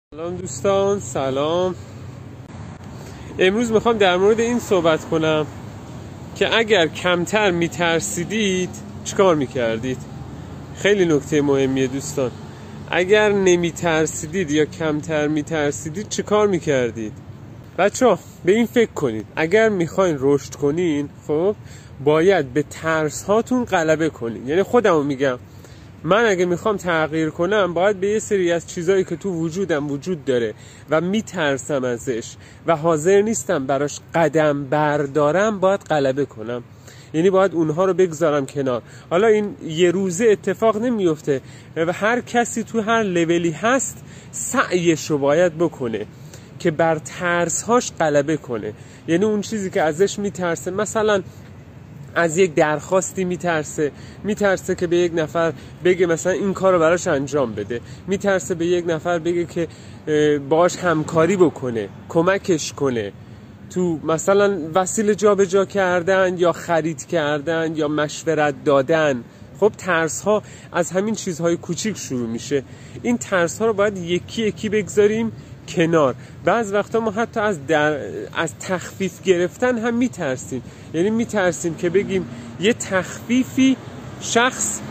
سلام دوستان، سلام. امروز میخوام در مورد این صحبت کنم که اگر کمتر میترسیدید چیکار میکردید. خیلی نکته مهمیه دوستان. اگر نمیترسیدید یا کمتر میترسیدید چیکار میکردید؟ بچه‌ها به این فکر کنید. اگر میخواین رشد کنین، خب باید به ترس هاتون غلبه کنین. یعنی خودمو میگم، من اگه میخوام تغییر کنم باید به یه سری از چیزایی که تو وجودم وجود داره و میترسم ازش و حاضر نیستم براش قدم بردارم، باید غلبه کنم. یعنی باید اونها رو بگذارم کنار. حالا این یه روزه اتفاق نمیفته و هر کسی تو هر لولی هست سعیش رو باید بکنه که بر ترسهاش غلبه کنه. یعنی اون چیزی که ازش میترسه، مثلا از یک درخواستی میترسه که به یک نفر بگه مثلا این کار رو براش انجام بده، میترسه به یک نفر بگه که باهاش همکاری بکنه، کمکش کنه تو مثلا وسیله جابجا کردن یا خرید کردن یا مشورت دادن. خب ترس ها از همین چیزهای کوچیک شروع میشه. این ترس ها رو باید یکی یکی بگذاریم کنار. بعض وقتا ما حتی از تخفیف گرفتن هم میترسیم. یعنی میترسیم که بگیم یه تخفیفی شخص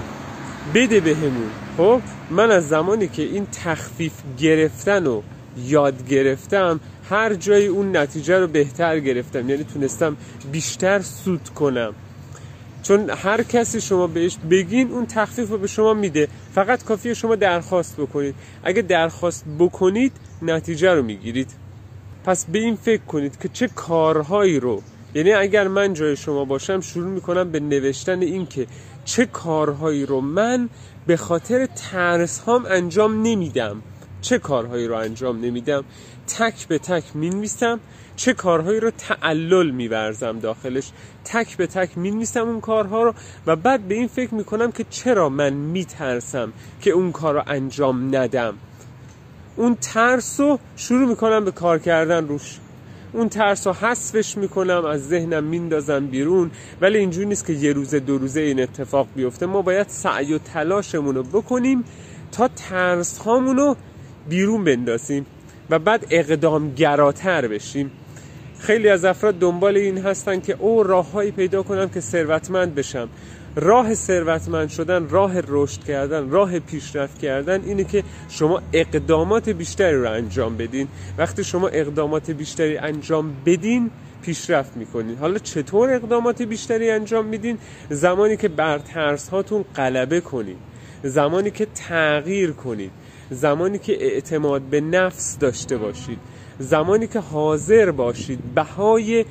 بده بهمون. خب من از زمانی که این تخفیف گرفتن رو یاد گرفتم، هر جای اون نتیجه رو بهتر گرفتم. یعنی تونستم بیشتر سود کنم، چون هر کسی شما بهش بگین اون تخفیف رو به شما میده. فقط کافیه شما درخواست بکنید. اگه درخواست بکنید نتیجه رو میگیرید. پس به این فکر کنید که چه کارهایی رو، یعنی اگر من جای شما باشم شروع میکنم به نوشتن این که چه کارهایی رو من به خاطر ترس هام انجام نمیدم. چه کارهایی رو انجام نمیدم تک به تک مینویسم. چه کارهایی رو تعلل میورزم داخلش، تک به تک مینویسم اون کارها رو. و بعد به این فکر میکنم که چرا من میترسم که اون کار رو انجام ندم. اون ترس رو شروع میکنم به کار کردن روش. اون ترس رو حذفش میکنم، از ذهنم میندازم بیرون. ولی اینجوری نیست که یه روزه دو روزه این اتفاق بیفته. ما باید سعی و تلاشمون رو بکنیم تا ترس هامون رو بیرون بندازیم و بعد اقدامگراتر بشیم. خیلی از افراد دنبال این هستن که راههایی پیدا کنم که ثروتمند بشم. راه ثروتمند شدن، راه رشد کردن، راه پیشرفت کردن اینه که شما اقدامات بیشتری رو انجام بدین. وقتی شما اقدامات بیشتری انجام بدین پیشرفت میکنین. حالا چطور اقدامات بیشتری انجام میدین؟ زمانی که بر ترس هاتون غلبه کنید، زمانی که تغییر کنید، زمانی که اعتماد به نفس داشته باشید، زمانی که حاضر باشید بهای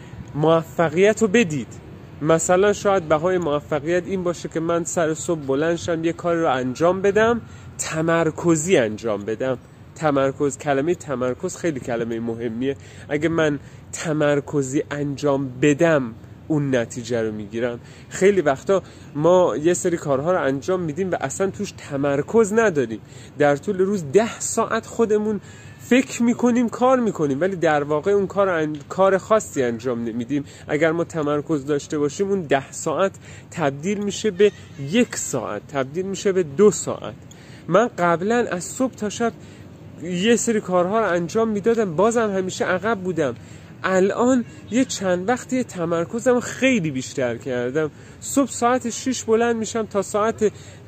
موفقیت رو بدید. مثلا شاید بهای موفقیت این باشه که من سر صبح بلند شم یه کار رو انجام بدم، تمرکزی انجام بدم. کلمه تمرکز خیلی کلمه مهمیه. اگه من تمرکزی انجام بدم اون نتیجه رو میگیرم. خیلی وقتا ما یه سری کارها رو انجام میدیم و اصلا توش تمرکز نداریم. در طول روز 10 ساعت خودمون فکر میکنیم، کار میکنیم، ولی در واقع اون کار خاصی انجام نمیدیم. اگر ما تمرکز داشته باشیم اون 10 ساعت تبدیل میشه به 1 ساعت، تبدیل میشه به 2 ساعت. من قبلا از صبح تا شب یه سری کارها رو انجام میدادم، بازم همیشه عقب بودم. الان یه چند وقتی تمرکزم خیلی بیشتر کردم. صبح ساعت 6 بلند میشم تا ساعت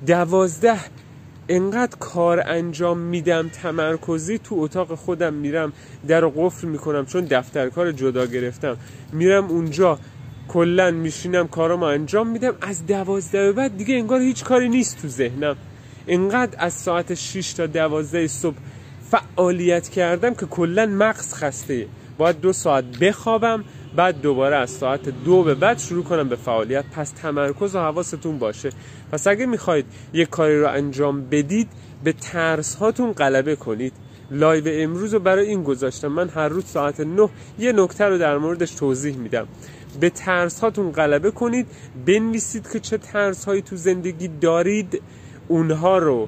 12 انقدر کار انجام میدم تمرکزی. تو اتاق خودم میرم در رو قفل میکنم، چون دفتر کار جدا گرفتم. میرم اونجا کلن میشینم کارامو انجام میدم. از 12 بعد دیگه انگار هیچ کاری نیست تو ذهنم. انقدر از ساعت 6 تا 12 صبح فعالیت کردم که کلن مغز خسته. باید 2 ساعت بخوابم، بعد دوباره از ساعت 2 به بعد شروع کنم به فعالیت. پس تمرکز و حواستون باشه. پس اگه میخواید یک کاری رو انجام بدید به ترس هاتون غلبه کنید. لایو امروز رو برای این گذاشتم. من هر روز ساعت 9 یه نکته رو در موردش توضیح میدم. به ترس هاتون غلبه کنید. بنویسید که چه ترس هایی تو زندگی دارید، اونها رو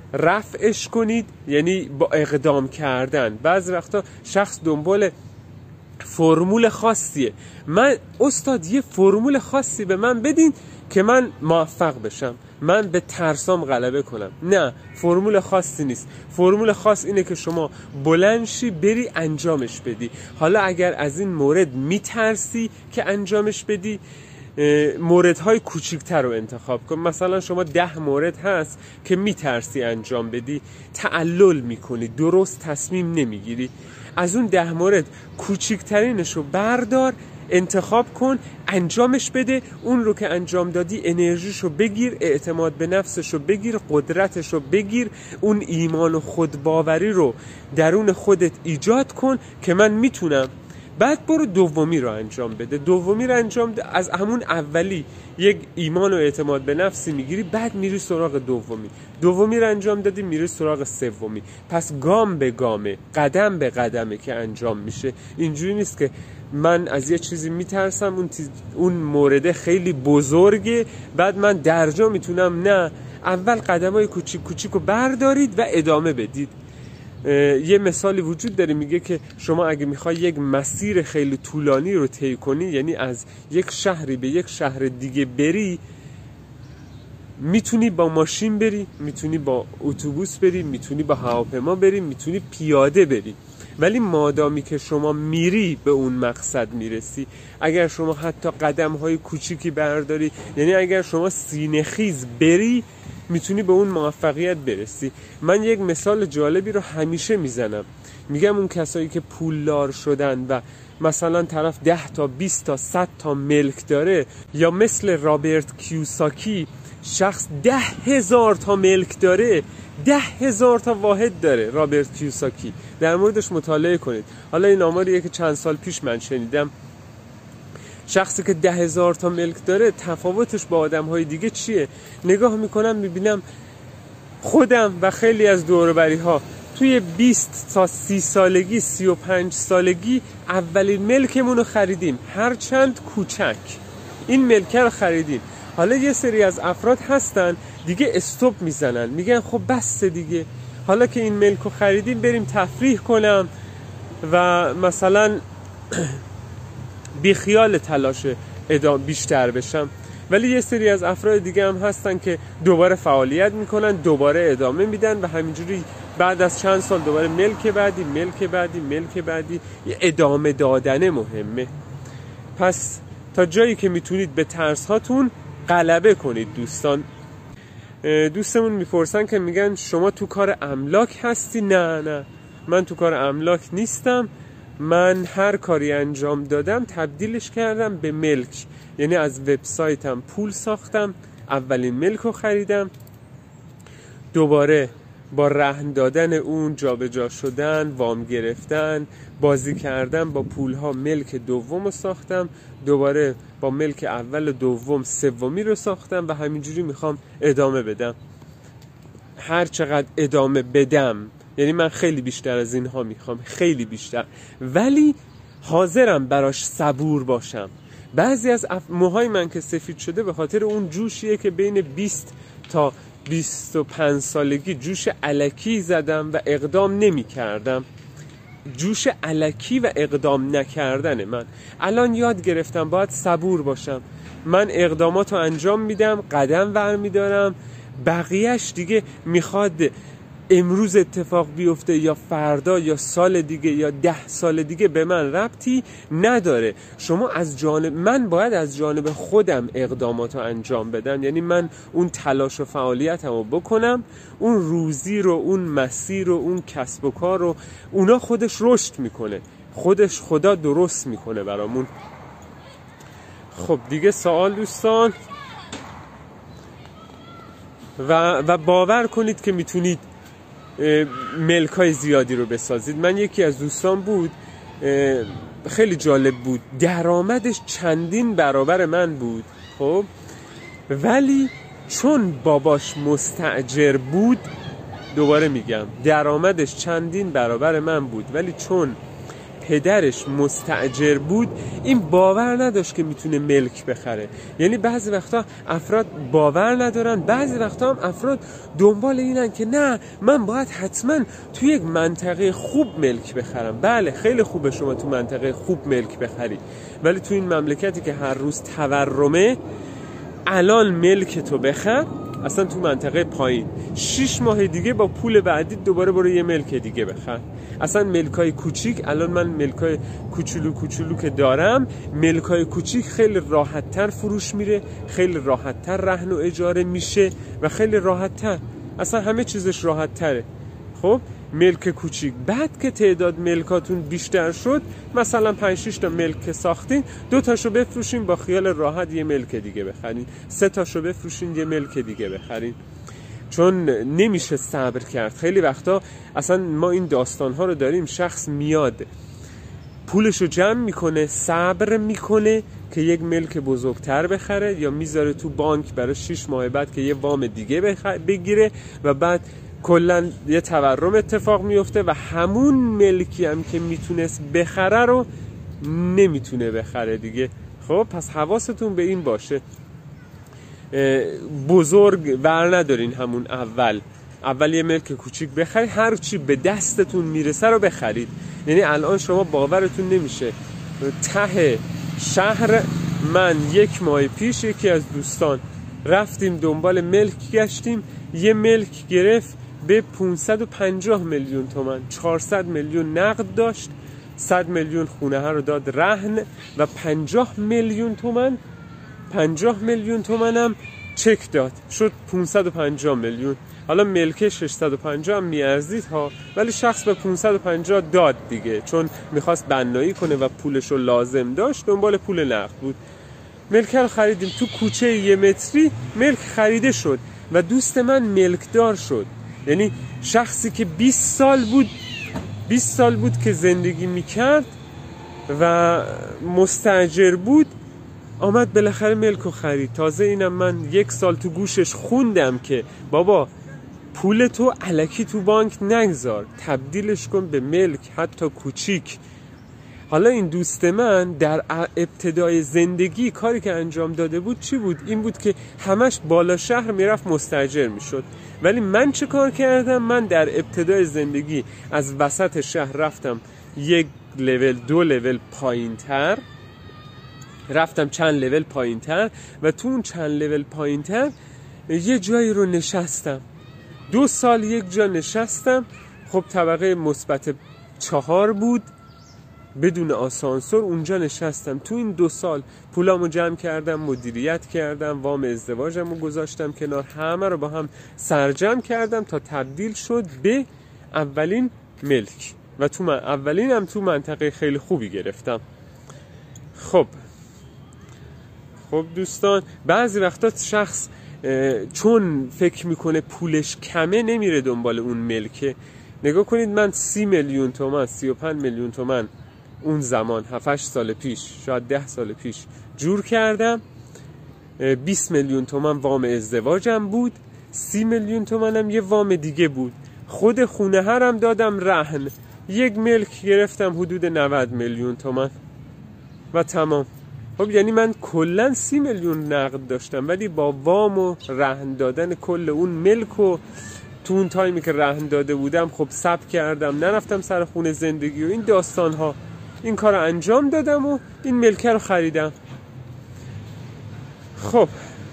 رفعش کنید. یعنی با اقدام کردن. بعضی وقتا شخص دنبال فرمول خاصیه. من استاد یه فرمول خاصی به من بدین که من موفق بشم، من به ترسام غلبه کنم. نه، فرمول خاصی نیست. فرمول خاص اینه که شما بلند شی بری انجامش بدی. حالا اگر از این مورد میترسی که انجامش بدی، موردهای کوچیکتر رو انتخاب کن. مثلا شما 10 مورد هست که میترسی انجام بدی، تعلل میکنی، درست تصمیم نمیگیری. از اون 10 مورد کوچیکترینش رو بردار، انتخاب کن، انجامش بده. اون رو که انجام دادی انرژیشو بگیر، اعتماد به نفسشو بگیر، قدرتشو بگیر، اون ایمان و خودباوری رو درون خودت ایجاد کن که من میتونم. بعد برو دومی رو انجام بده. دومی رو انجام ده. از همون اولی یک ایمان و اعتماد به نفسی میگیری، بعد میری سراغ دومی. دومی رو انجام دادی، میری سراغ سومی. پس گام به گامه، قدم به قدمه که انجام میشه. اینجوری نیست که من از یه چیزی میترسم، اون مورد خیلی بزرگه، بعد من درجا میتونم. نه، اول قدمای کوچیک کوچیک رو بردارید و ادامه بدید. یه مثالی وجود داره میگه که شما اگه میخوای یک مسیر خیلی طولانی رو طی کنی، یعنی از یک شهری به یک شهر دیگه بری، میتونی با ماشین بری، میتونی با اتوبوس بری، میتونی با هواپیما بری، میتونی پیاده بری، ولی مادامی که شما میری به اون مقصد میرسی. اگر شما حتی قدم‌های کوچیکی برداری، یعنی اگر شما سینه‌خیز بری، میتونی به اون موفقیت برسی. من یک مثال جالبی رو همیشه میزنم، میگم اون کسایی که پولدار شدن و مثلا طرف 10 تا 20 تا 100 تا ملک داره، یا مثل رابرت کیوساکی شخص 10,000 تا ملک داره، 10,000 تا واحد داره رابرت کیوساکی. در موردش مطالعه کنید. حالا این آماریه که چند سال پیش من شنیدم. شخصی که 10,000 تا ملک داره، تفاوتش با آدم‌های دیگه چیه؟ نگاه میکنم میبینم خودم و خیلی از دور و بری‌ها توی 20 تا 30 سالگی، 35 سالگی اولین ملکمون رو خریدیم، هرچند کوچک. این ملکه رو خریدیم. حالا یه سری از افراد هستن دیگه استوب میزنن، میگن خب بس دیگه، حالا که این ملک رو خریدیم بریم تفریح کنم و مثلا بی خیال تلاش بیشتر بشم. ولی یه سری از افراد دیگه هم هستن که دوباره فعالیت میکنن، دوباره ادامه میدن و همینجوری بعد از چند سال دوباره ملک بعدی، ملک بعدی، ملک بعدی. ادامه دادن مهمه. پس تا جایی که میتونید به ترس هاتون غلبه کنید دوستان. دوستمون میپرسن که میگن شما تو کار املاک هستی؟ نه، من تو کار املاک نیستم. من هر کاری انجام دادم تبدیلش کردم به ملک، یعنی از وبسایتم پول ساختم، اولین ملک رو خریدم، دوباره با رهن دادن اون جابجا شدن، وام گرفتن، بازی کردن با پولها ملک دوم رو ساختم، دوباره با ملک اول دوم سومی رو ساختم و همینجوری میخوام ادامه بدم. هر چقدر ادامه بدم، یعنی من خیلی بیشتر از اینها میخوام، خیلی بیشتر، ولی حاضرم براش صبور باشم. بعضی از موهای من که سفید شده به خاطر اون جوشیه که بین 20 تا 25 سالگی جوش الکی زدم و اقدام نمی کردم. جوش الکی و اقدام نکردن من. الان یاد گرفتم باید صبور باشم. من اقدامات رو انجام میدم، قدم برمیدارم، بقیهش دیگه میخواد امروز اتفاق بیفته یا فردا یا سال دیگه یا 10 سال دیگه به من ربطی نداره. شما از جانب من باید از جانب خودم اقدامات رو انجام بدم، یعنی من اون تلاش و فعالیتم رو بکنم، اون روزی رو، اون مسیر رو، اون کسب و کار رو، اونا خودش رشد میکنه، خودش خدا درست میکنه برامون. خب دیگه سوال دوستان، و باور کنید که میتونید ملکای زیادی رو بسازید. من یکی از دوستان بود، خیلی جالب بود، درآمدش چندین برابر من بود، خب ولی چون باباش مستاجر بود، دوباره میگم درآمدش چندین برابر من بود، ولی چون پدرش مستاجر بود این باور نداشت که میتونه ملک بخره. یعنی بعضی وقتا افراد باور ندارن، بعضی وقتا هم افراد دنبال اینن که نه من باید حتما تو یک منطقه خوب ملک بخرم. بله خیلی خوبه شما تو منطقه خوب ملک بخری، ولی تو این مملکتی که هر روز تورمه، الان ملک تو بخر اصلا تو منطقه پایین، 6 ماه دیگه با پول بعدی دوباره برو یه ملک دیگه بخر. اصلا ملکای کوچیک، الان من ملکای کوچولو که دارم، ملکای کوچیک خیلی راحت تر فروش میره، خیلی راحت تر رهن و اجاره میشه و خیلی راحت تر، اصلا همه چیزش راحت تره. خب ملک کوچیک، بعد که تعداد ملکاتون بیشتر شد، مثلا 5-6 تا ملک ساختین، 2 تاشو بفروشین با خیال راحت یه ملک دیگه بخرین، 3 تاشو بفروشین یه ملک دیگه بخرین، چون نمیشه صبر کرد. خیلی وقتا اصلا ما این داستانها رو داریم، شخص میاد پولشو جمع میکنه، صبر میکنه که یک ملک بزرگتر بخره، یا میذاره تو بانک برای 6 ماه بعد که یه وام دیگه بگیره و بعد کلا یه تورم اتفاق میفته و همون ملکی هم که میتونست بخره رو نمیتونه بخره دیگه. خب پس حواستون به این باشه، بزرگ ور ندارین، همون اول یه ملک کوچیک بخرید، هر چی به دستتون میرسه رو بخرید. یعنی الان شما باورتون نمیشه، ته شهر من 1 ماه پیش یکی از دوستان رفتیم دنبال ملک گشتیم، یه ملک گرفت به 550 میلیون تومان، 400 میلیون نقد داشت، 100 میلیون خونه ها رو داد رهن و 50 میلیون تومان هم چک داد، شد 550 میلیون. حالا ملکه 650 هم میارزید ها، ولی شخص به 550 داد دیگه، چون میخواست بنایی کنه و پولشو لازم داشت، دنبال پول نقد بود. ملکه رو خریدیم، تو کوچه 1 متری ملک خریده شد و دوست من ملکدار شد. یعنی شخصی که 20 سال بود که زندگی میکرد و مستاجر بود، آمد بالاخره ملک رو خرید. تازه اینم من 1 سال تو گوشش خوندم که بابا پول تو الکی تو بانک نگذار، تبدیلش کن به ملک، حتی کوچیک. حالا این دوست من در ابتدای زندگی کاری که انجام داده بود چی بود؟ این بود که همش بالا شهر میرفت مستاجر میشد. ولی من چه کار کردم؟ من در ابتدای زندگی از وسط شهر رفتم 1 لول 2 لول پایین‌تر، رفتم چند لول پایین‌تر و تو اون چند لول پایین‌تر یه جایی رو نشستم، 2 سال یک جا نشستم. خب طبقه مثبت 4 بود، بدون آسانسور اونجا نشستم. تو این 2 سال پولامو جمع کردم، مدیریت کردم، وام ازدواجمو گذاشتم کنار، همه رو با هم سرجم کردم تا تبدیل شد به اولین ملک و تو من اولینم تو منطقه خیلی خوبی گرفتم. خب دوستان، بعضی وقتا شخص چون فکر میکنه پولش کمه نمیره دنبال اون ملکه. نگاه کنید، من 30 میلیون تومان 35 میلیون تومان اون زمان 7-8 سال پیش، شاید 10 سال پیش جور کردم. 20 میلیون تومان وام ازدواجم بود، 30 میلیون تومانم یه وام دیگه بود، خود خونه هرم دادم رهن، 1 ملک گرفتم حدود 90 میلیون تومان و تمام. خب یعنی من کلن 30 میلیون نقد داشتم، ولی با وام و رهن دادن کل اون ملک و تو اون تایمی که رهن داده بودم خب صبر کردم، نرفتم سر خونه زندگی و این داستان ها، این کار رو انجام دادم و این ملکه رو خریدم. خب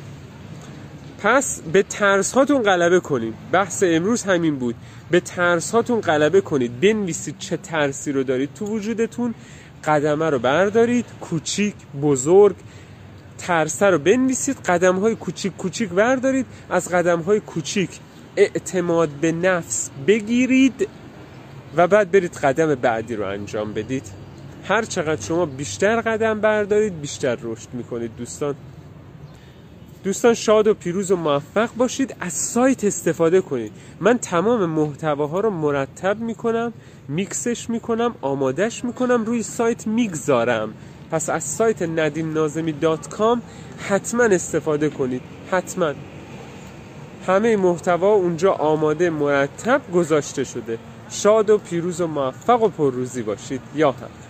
پس به ترس هاتون غلبه کنید. بحث امروز همین بود، به ترس هاتون غلبه کنید، بنویسید چه ترسی رو دارید تو وجودتون، قدمه رو بردارید، کوچیک بزرگ ترسه رو بنویسید، قدم های کوچیک بردارید، از قدم های کوچیک اعتماد به نفس بگیرید و بعد برید قدم بعدی رو انجام بدید. هر چقدر شما بیشتر قدم بردارید بیشتر رشد میکنید. دوستان شاد و پیروز و موفق باشید. از سایت استفاده کنید. من تمام محتواها رو مرتب میکنم، میکسش میکنم، آمادش میکنم، روی سایت میگذارم. پس از سایت nadimnazemi.com حتما استفاده کنید، حتما. همه محتوا اونجا آماده مرتب گذاشته شده. شاد و پیروز و موفق و پرروزی باشید. یا هم